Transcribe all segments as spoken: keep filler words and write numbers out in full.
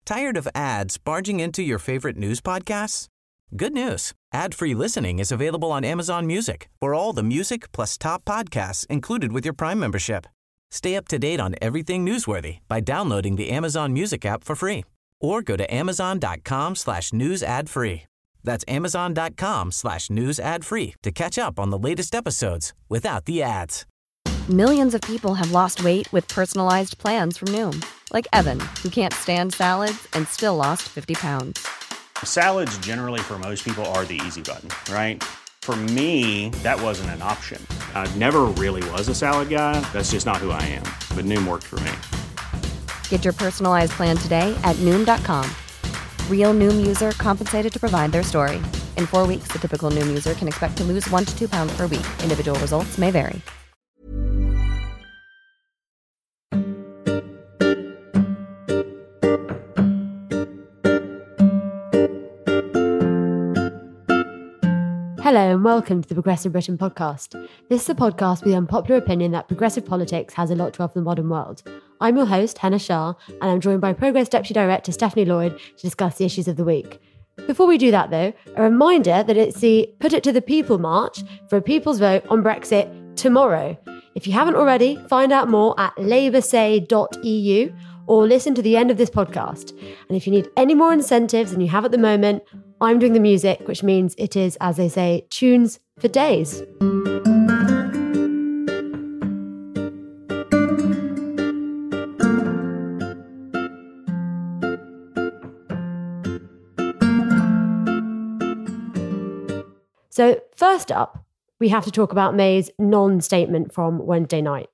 Tired of ads barging into your favorite news podcasts? Good news. Ad-free listening is available on Amazon Music for all the music plus top podcasts included with your Prime membership. Stay up to date on everything newsworthy by downloading the Amazon Music app for free or go to amazon.com slash news ad free. That's amazon.com slash news ad free to catch up on the latest episodes without the ads. Millions of people have lost weight with personalized plans from Noom. Like Evan, who can't stand salads and still lost fifty pounds. Salads generally for most people are the easy button, right? For me, that wasn't an option. I never really was a salad guy. That's just not who I am. But Noom worked for me. Get your personalized plan today at Noom dot com. Real Noom user compensated to provide their story. In four weeks, the typical Noom user can expect to lose one to two pounds per week. Individual results may vary. Hello and welcome to the Progressive Britain podcast. This is a podcast with the unpopular opinion that progressive politics has a lot to offer the modern world. I'm your host, Hannah Shah, and I'm joined by Progress Deputy Director Stephanie Lloyd to discuss the issues of the week. Before we do that though, a reminder that it's the Put It to the People March for a People's Vote on Brexit tomorrow. If you haven't already, find out more at labour say dot e u or listen to the end of this podcast. And if you need any more incentives than you have at the moment, I'm doing the music, which means it is, as they say, tunes for days. So first up, we have to talk about May's non-statement from Wednesday night.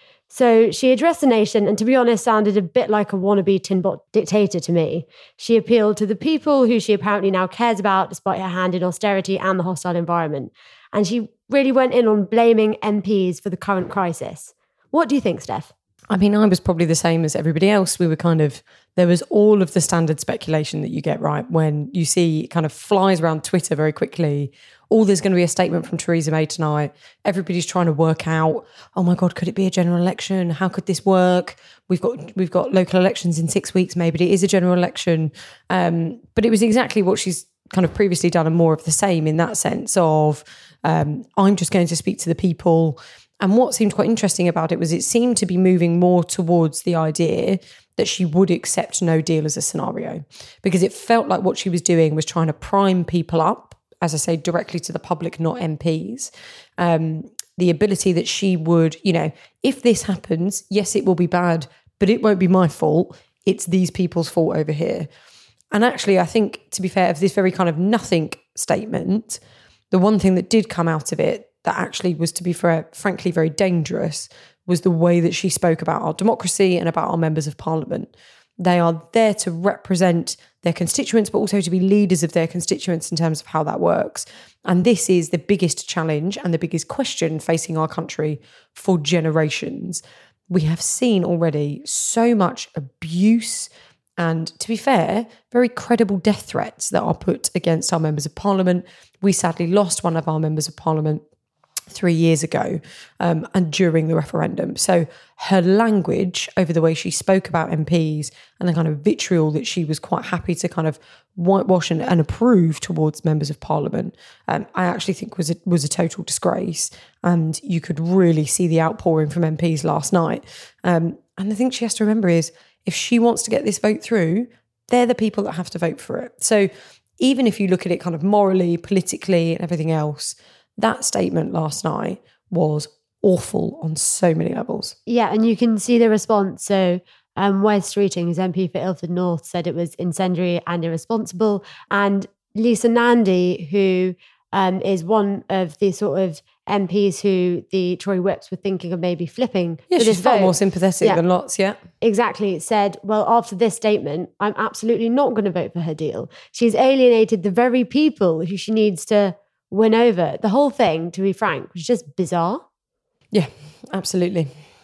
So she addressed the nation and, to be honest, sounded a bit like a wannabe tinbot dictator to me. She appealed to the people who she apparently now cares about despite her hand in austerity and the hostile environment. And she really went in on blaming M Ps for the current crisis. What do you think, Steph? I mean, I was probably the same as everybody else. We were kind of, there was all of the standard speculation that you get, right, when you see it kind of flies around Twitter very quickly. Oh, there's going to be a statement from Theresa May tonight. Everybody's trying to work out, oh my God, could it be a general election? How could this work? We've got we've got local elections in six weeks, maybe it is a general election. Um, but it was exactly what she's kind of previously done and more of the same in that sense of, um, I'm just going to speak to the people. And what seemed quite interesting about it was it seemed to be moving more towards the idea that she would accept no deal as a scenario, because it felt like what she was doing was trying to prime people up, as I say, directly to the public, not M Ps. Um, the ability that she would, you know, if this happens, yes, it will be bad, but it won't be my fault. It's these people's fault over here. And actually, I think, to be fair, of this very kind of nothing statement, the one thing that did come out of it that actually was, to be fair, frankly, very dangerous was the way that she spoke about our democracy and about our members of parliament. They are there to represent their constituents, but also to be leaders of their constituents in terms of how that works. And this is the biggest challenge and the biggest question facing our country for generations. We have seen already so much abuse and, to be fair, very credible death threats that are put against our members of parliament. We sadly lost one of our members of parliament three years ago um, and during the referendum. So her language over the way she spoke about M Ps and the kind of vitriol that she was quite happy to kind of whitewash and, and approve towards members of parliament, um, I actually think was a, was a total disgrace. And you could really see the outpouring from M Ps last night. Um, and the thing she has to remember is if she wants to get this vote through, they're the people that have to vote for it. So even if you look at it kind of morally, politically and everything else, that statement last night was awful on so many levels. Yeah, and you can see the response. So um, Wes Streeting, who's M P for Ilford North, said it was incendiary and irresponsible. And Lisa Nandy, who um, is one of the sort of M Ps who the Tory whips were thinking of maybe flipping. Yeah, for she's this far vote. more sympathetic yeah. than lots, yeah. Exactly. Said, well, after this statement, I'm absolutely not going to vote for her deal. She's alienated the very people who she needs to win over. The whole thing, to be frank, was just bizarre. Yeah, absolutely.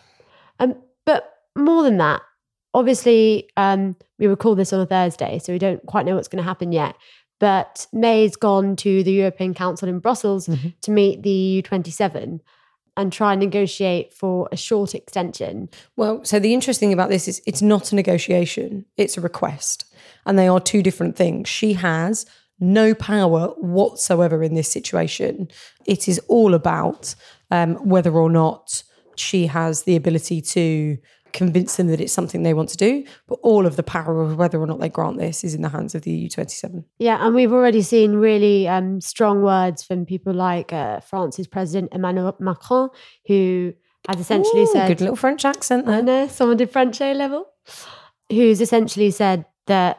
Um, but more than that, obviously, um, we record this on a Thursday, so we don't quite know what's going to happen yet. But May's gone to the European Council in Brussels mm-hmm. to meet the E U twenty-seven. and try and negotiate for a short extension. Well, so the interesting thing about this is it's not a negotiation, it's a request. And they are two different things. She has no power whatsoever in this situation. It is all about um, whether or not she has the ability to convince them that it's something they want to do, but all of the power of whether or not they grant this is in the hands of the E U twenty-seven. Yeah, and we've already seen really um, strong words from people like uh, France's President Emmanuel Macron, who has essentially Ooh, said... good little French accent there. I know, someone did French A level. Who's essentially said that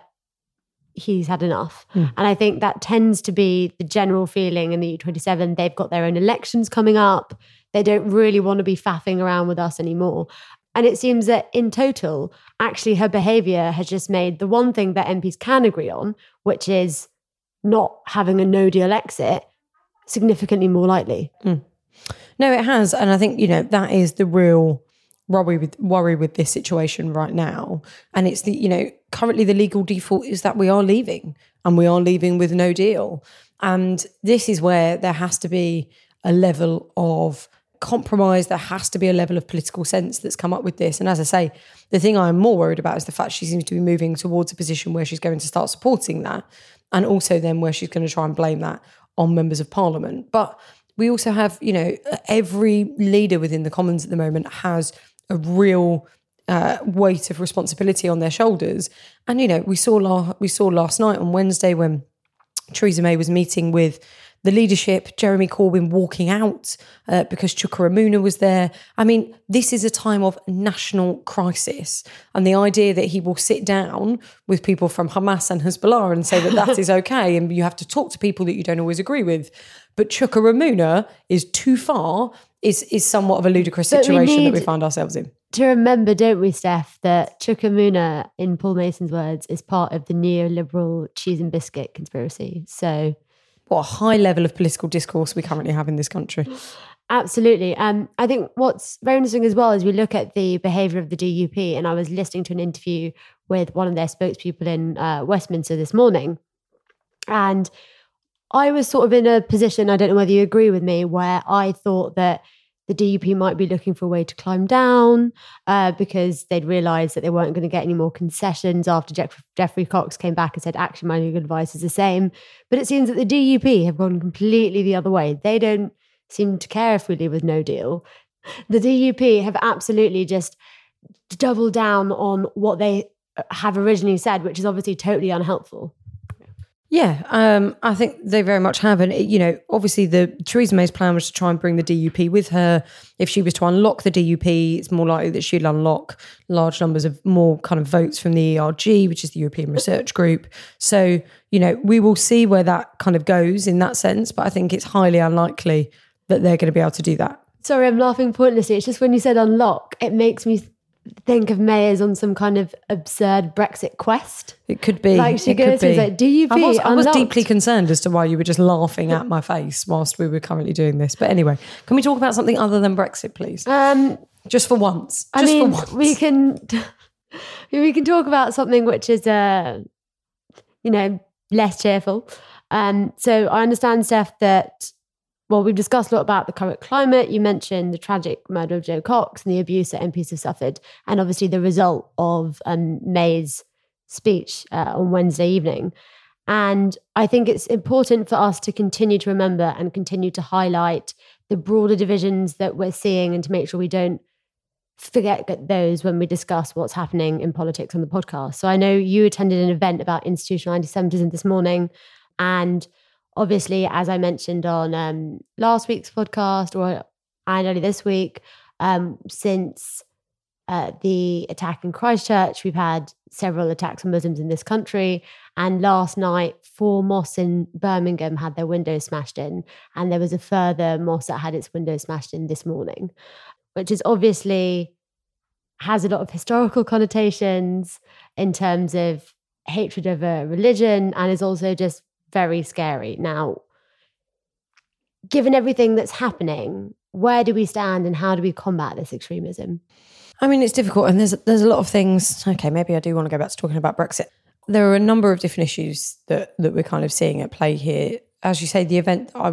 he's had enough. Mm. And I think that tends to be the general feeling in the E U twenty-seven. They've got their own elections coming up. They don't really want to be faffing around with us anymore. And it seems that in total, actually her behaviour has just made the one thing that M Ps can agree on, which is not having a no deal exit, significantly more likely. Mm. No, it has. And I think, you know, that is the real worry with worry with this situation right now. And it's the, you know, currently the legal default is that we are leaving and we are leaving with no deal. And this is where there has to be a level of compromise. There has to be a level of political sense that's come up with this. And as I say, the thing I'm more worried about is the fact she seems to be moving towards a position where she's going to start supporting that, and also then where she's going to try and blame that on members of parliament. But we also have, you know, every leader within the Commons at the moment has a real uh, weight of responsibility on their shoulders. And, you know, we saw la- we saw last night on Wednesday when Theresa May was meeting with the leadership, Jeremy Corbyn walking out uh, because Chuka Umunna was there. I mean, this is a time of national crisis. And the idea that he will sit down with people from Hamas and Hezbollah and say that that is okay and you have to talk to people that you don't always agree with, but Chuka Umunna is too far, is, is somewhat of a ludicrous situation that we find ourselves in. To remember, don't we, Steph, that Chuka Umunna, in Paul Mason's words, is part of the neoliberal cheese and biscuit conspiracy. So... what a high level of political discourse we currently have in this country. Absolutely. Um, I think what's very interesting as well is we look at the behaviour of the D U P, and I was listening to an interview with one of their spokespeople in uh, Westminster this morning, and I was sort of in a position, I don't know whether you agree with me, where I thought that the D U P might be looking for a way to climb down uh, because they'd realised that they weren't going to get any more concessions after Jeff- Geoffrey Cox came back and said, actually, my legal advice is the same. But it seems that the D U P have gone completely the other way. They don't seem to care if we leave with no deal. The D U P have absolutely just doubled down on what they have originally said, which is obviously totally unhelpful. Yeah, um, I think they very much have. And, you know, obviously the Theresa May's plan was to try and bring the D U P with her. If she was to unlock the D U P, it's more likely that she'd unlock large numbers of more kind of votes from the E R G, which is the European Research Group. So, you know, we will see where that kind of goes in that sense. But I think it's highly unlikely that they're going to be able to do that. Sorry, I'm laughing pointlessly. It's just when you said unlock, it makes me think of May as on some kind of absurd Brexit quest. It could be. Like she it goes could to like, D U P I was, I was unlocked. deeply concerned as to why you were just laughing at my face whilst we were currently doing this. But anyway, can we talk about something other than Brexit, please? Um, just for once. Just I mean, for once. we can we can talk about something which is, uh, you know, less cheerful. Um, so I understand, Steph, that well, we've discussed a lot about the current climate. You mentioned the tragic murder of Jo Cox and the abuse that M Ps have suffered, and obviously the result of um, May's speech uh, on Wednesday evening. And I think it's important for us to continue to remember and continue to highlight the broader divisions that we're seeing and to make sure we don't forget those when we discuss what's happening in politics on the podcast. So I know you attended an event about institutional anti-Semitism this morning, and obviously, as I mentioned on um, last week's podcast or and early this week, um, since uh, the attack in Christchurch, we've had several attacks on Muslims in this country. And last night, four mosques in Birmingham had their windows smashed in. And there was a further mosque that had its windows smashed in this morning, which is obviously has a lot of historical connotations in terms of hatred of a religion, and is also just very scary. Now, given everything that's happening, where do we stand and how do we combat this extremism? I mean, it's difficult, and there's there's a lot of things. Okay, maybe I do want to go back to talking about Brexit. There are a number of different issues that that we're kind of seeing at play here. As you say, the event I was at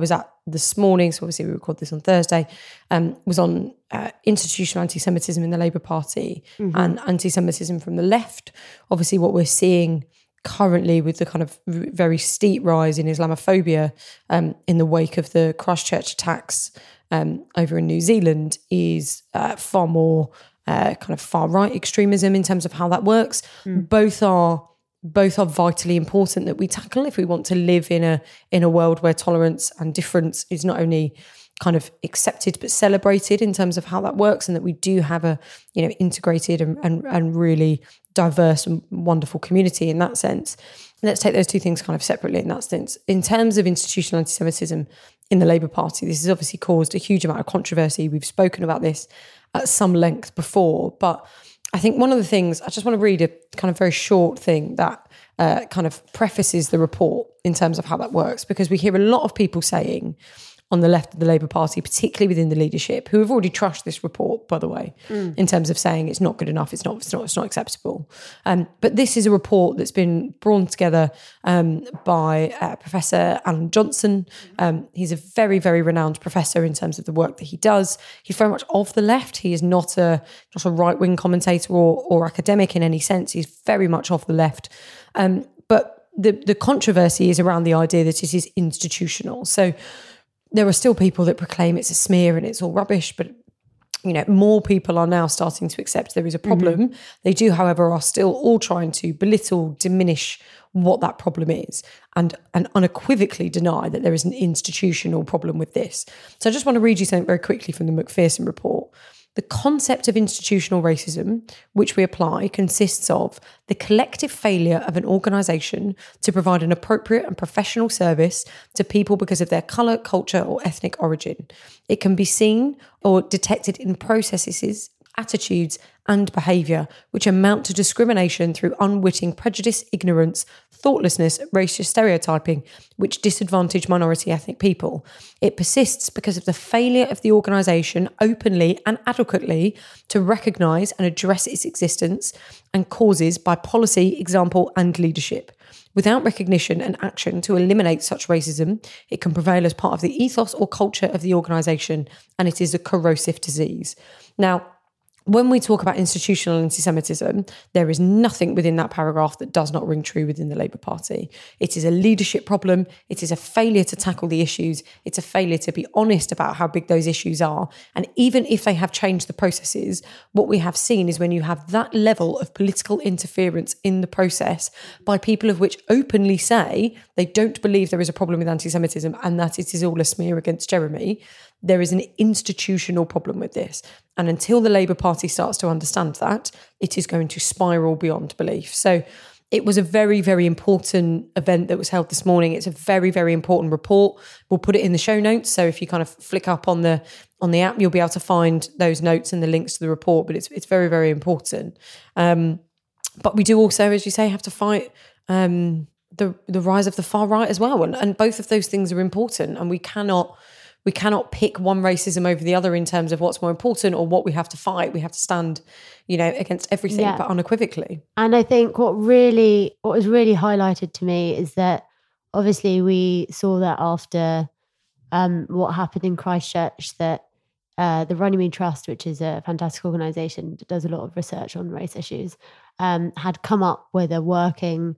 this morning, so obviously we record this on Thursday, um, was on uh, institutional anti-Semitism in the Labour Party mm-hmm. and anti-Semitism from the left. Obviously what we're seeing currently with the kind of very steep rise in Islamophobia um, in the wake of the Christchurch attacks um, over in New Zealand is uh, far more uh, kind of far-right extremism in terms of how that works. Mm. Both are both are vitally important that we tackle if we want to live in a in a world where tolerance and difference is not only kind of accepted but celebrated in terms of how that works, and that we do have a you know integrated and and, and really diverse and wonderful community in that sense. Let's take those two things kind of separately in that sense. In terms of institutional anti-Semitism in the Labour Party, this has obviously caused a huge amount of controversy. We've spoken about this at some length before, but I think one of the things, I just want to read a kind of very short thing that uh, kind of prefaces the report in terms of how that works, because we hear a lot of people saying on the left of the Labour Party, particularly within the leadership, who have already trashed this report, by the way, mm. in terms of saying it's not good enough, it's not, it's not, it's not acceptable. Um, but this is a report that's been brought together um, by uh, Professor Alan Johnson. Um, he's a very, very renowned professor in terms of the work that he does. He's very much of the left. He is not a not a right-wing commentator or, or academic in any sense. He's very much of the left. Um, but the the controversy is around the idea that it is institutional. So there are still people that proclaim it's a smear and it's all rubbish, but you know, more people are now starting to accept there is a problem. Mm-hmm. They do, however, are still all trying to belittle, diminish what that problem is, and, and unequivocally deny that there is an institutional problem with this. So I just want to read you something very quickly from the Macpherson report. The concept of institutional racism, which we apply, consists of the collective failure of an organisation to provide an appropriate and professional service to people because of their colour, culture or ethnic origin. It can be seen or detected in processes, attitudes and behaviour which amount to discrimination through unwitting prejudice, ignorance, thoughtlessness, racist stereotyping, which disadvantage minority ethnic people. It persists because of the failure of the organisation openly and adequately to recognise and address its existence and causes by policy, example and leadership. Without recognition and action to eliminate such racism, it can prevail as part of the ethos or culture of the organisation, and it is a corrosive disease. Now, when we talk about institutional anti-Semitism, there is nothing within that paragraph that does not ring true within the Labour Party. It is a leadership problem. It is a failure to tackle the issues. It's a failure to be honest about how big those issues are. And even if they have changed the processes, what we have seen is when you have that level of political interference in the process by people of which openly say they don't believe there is a problem with anti-Semitism and that it is all a smear against Jeremy, there is an institutional problem with this. And until the Labour Party starts to understand that, it is going to spiral beyond belief. So it was a very, very important event that was held this morning. It's a very, very important report. We'll put it in the show notes. So if you kind of flick up on the on the app, you'll be able to find those notes and the links to the report. But it's it's very, very important. Um, but we do also, as you say, have to fight um, the the rise of the far right as well. And, and both of those things are important. And we cannot... We cannot pick one racism over the other in terms of what's more important or what we have to fight. We have to stand, you know, against everything, yeah. but unequivocally. And I think what really, what was really highlighted to me is that obviously we saw that after um, what happened in Christchurch, that uh, the Runnymede Trust, which is a fantastic organisation that does a lot of research on race issues, um, had come up with a working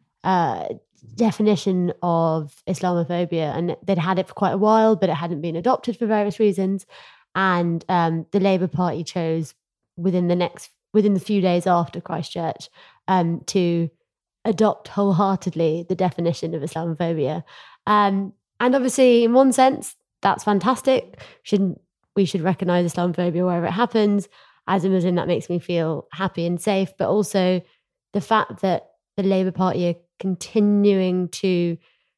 uh definition of Islamophobia, and they'd had it for quite a while, but it hadn't been adopted for various reasons. And um, the Labour Party chose within the next, within the few days after Christchurch, um, to adopt wholeheartedly the definition of Islamophobia. Um, and obviously, in one sense, that's fantastic. Shouldn't we should recognise Islamophobia wherever it happens. As a Muslim, that makes me feel happy and safe. But also the fact that the Labour Party are continuing to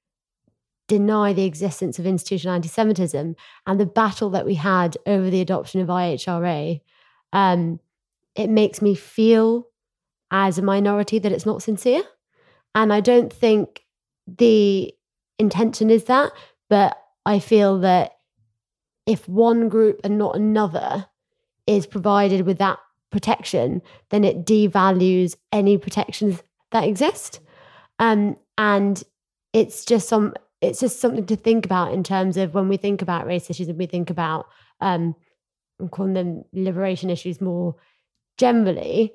deny the existence of institutional anti-Semitism and the battle that we had over the adoption of I H R A, um, it makes me feel as a minority that it's not sincere. And I don't think the intention is that, but I feel that if one group and not another is provided with that protection, then it devalues any protections that exist. Um, and it's just some, it's just something to think about in terms of when we think about race issues and we think about, um, I'm calling them liberation issues more generally,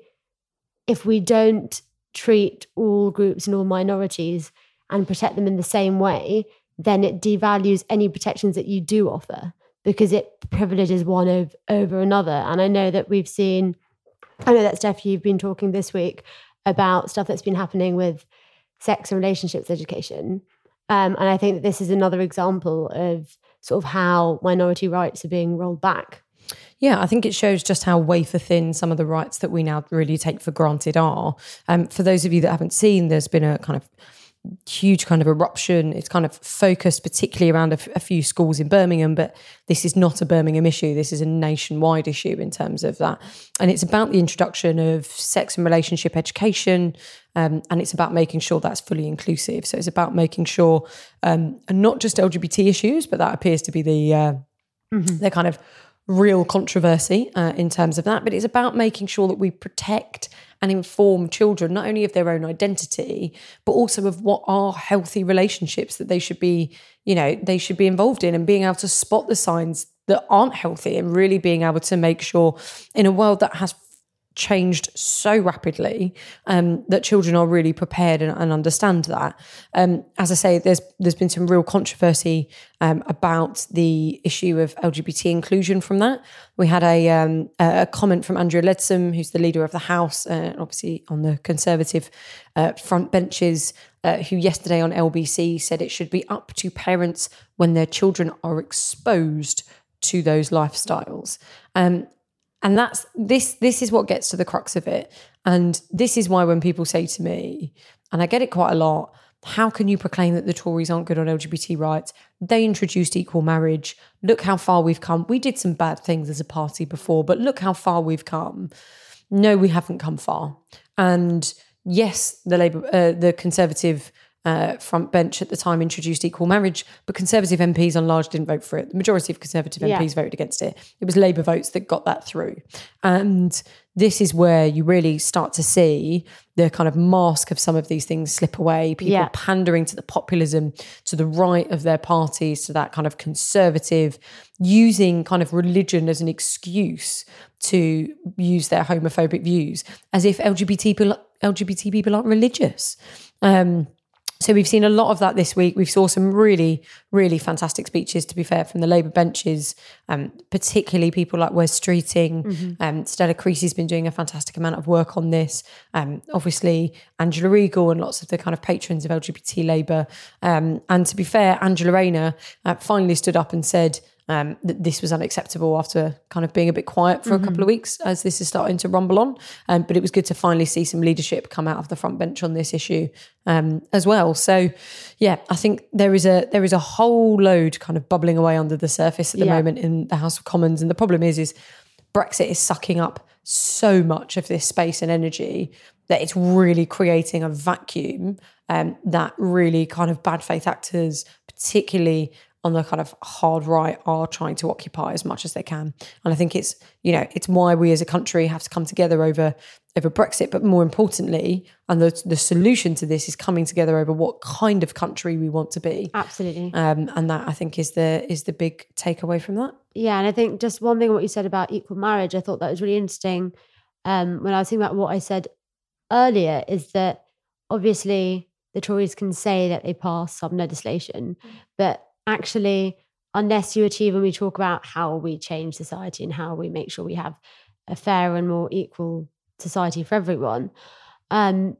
if we don't treat all groups and all minorities and protect them in the same way, then it devalues any protections that you do offer because it privileges one over, over another. And I know that we've seen, I know that Steph, you've been talking this week about stuff that's been happening with sex and relationships education. Um, and I think that this is another example of sort of how minority rights are being rolled back. Yeah, I think it shows just how wafer thin some of the rights that we now really take for granted are. Um, for those of you that haven't seen, there's been a kind of huge kind of eruption. It's kind of focused particularly around a, f- a few schools in Birmingham, but this is not a Birmingham issue. This is a nationwide issue in terms of that. And it's about the introduction of sex and relationship education, um, and it's about making sure that's fully inclusive. So it's about making sure, um, and not just L G B T issues, but that appears to be the uh, mm-hmm. the kind of real controversy uh, in terms of that. But it's about making sure that we protect and inform children, not only of their own identity, but also of what are healthy relationships that they should be, you know, they should be involved in, and being able to spot the signs that aren't healthy and really being able to make sure in a world that has changed so rapidly um, that children are really prepared and, and understand that. Um, as I say, there's there's been some real controversy um, about the issue of L G B T inclusion from that. We had a, um, a comment from Andrea Leadsom, who's the leader of the House, uh, obviously on the Conservative uh, front benches, uh, who yesterday on L B C said it should be up to parents when their children are exposed to those lifestyles. Um, And that's this this is what gets to the crux of it. And this is why when people say to me, and I get it quite a lot, how can you proclaim that the Tories aren't good on L G B T rights? They introduced equal marriage. Look how far we've come. We did some bad things as a party before, but look how far we've come. No, we haven't come far. And yes, the Labour, uh, the Conservative Uh, front bench at the time introduced equal marriage, but Conservative M Ps on large didn't vote for it. The majority of Conservative yeah. M Ps voted against it. It was Labour votes that got that through. And this is where you really start to see the kind of mask of some of these things slip away, people yeah. pandering to the populism, to the right of their parties, to that kind of conservative, using kind of religion as an excuse to use their homophobic views, as if L G B T people, L G B T people aren't religious. Um, So we've seen a lot of that this week. We've saw some really, really fantastic speeches, to be fair, from the Labour benches, um, particularly people like Wes Streeting. Mm-hmm. Um, Stella Creasy's been doing a fantastic amount of work on this. Um, obviously, Angela Regal and lots of the kind of patrons of L G B T Labour. Um, and to be fair, Angela Rayner uh, finally stood up and said um, that this was unacceptable after kind of being a bit quiet for mm-hmm. a couple of weeks as this is starting to rumble on. Um, but it was good to finally see some leadership come out of the front bench on this issue um, as well. So, yeah, I think there is a there is a whole load kind of bubbling away under the surface at the yeah. moment in the House of Commons. And the problem is, is Brexit is sucking up so much of this space and energy that it's really creating a vacuum um, that really kind of bad faith actors, particularly on the kind of hard right, are trying to occupy as much as they can. And I think it's, you know, it's why we as a country have to come together over over Brexit, but more importantly, and the the solution to this is coming together over what kind of country we want to be. Absolutely. Um, and that I think is the is the big takeaway from that. Yeah, and I think just one thing what you said about equal marriage, I thought that was really interesting. Um, when I was thinking about what I said earlier, is that obviously the Tories can say that they pass some legislation, but actually, unless you achieve, and we talk about how we change society and how we make sure we have a fair and more equal society for everyone, um,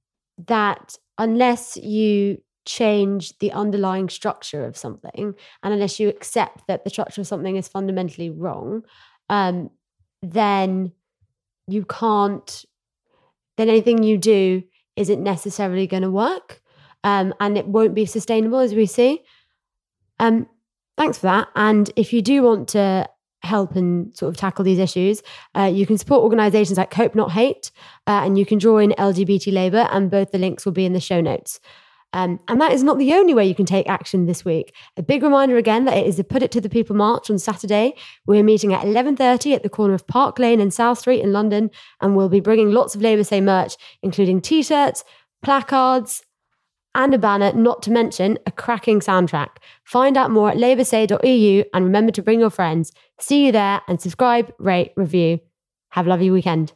that unless you change the underlying structure of something, and unless you accept that the structure of something is fundamentally wrong, um, then you can't, then anything you do isn't necessarily going to work, um, and it won't be sustainable, as we see. Um, thanks for that. And if you do want to help and sort of tackle these issues, uh, you can support organisations like Cope Not Hate, uh, and you can join L G B T Labour, and both the links will be in the show notes. Um, and that is not the only way you can take action this week. A big reminder again that it is the Put It to the People March on Saturday. We're meeting at eleven thirty at the corner of Park Lane and South Street in London, and we'll be bringing lots of Labour Say merch, including T-shirts, placards, and a banner, not to mention a cracking soundtrack. Find out more at labour say dot e u and remember to bring your friends. See you there and subscribe, rate, review. Have a lovely weekend.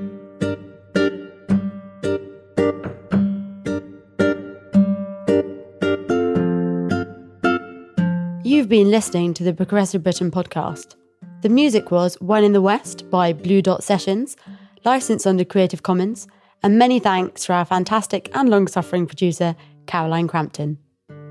You've been listening to the Progressive Britain podcast. The music was One in the West by Blue Dot Sessions, licensed under Creative Commons, and many thanks to our fantastic and long-suffering producer, Caroline Crampton.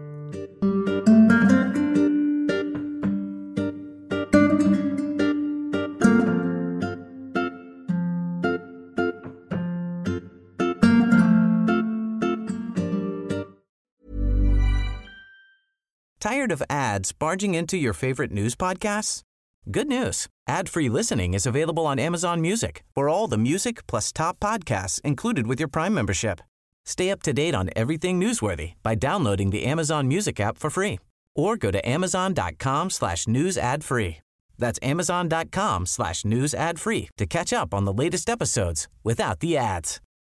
Tired of ads barging into your favorite news podcasts? Good news. Ad-free listening is available on Amazon Music for all the music plus top podcasts included with your Prime membership. Stay up to date on everything newsworthy by downloading the Amazon Music app for free or go to amazon.com slash news ad free. That's amazon.com slash news ad free to catch up on the latest episodes without the ads.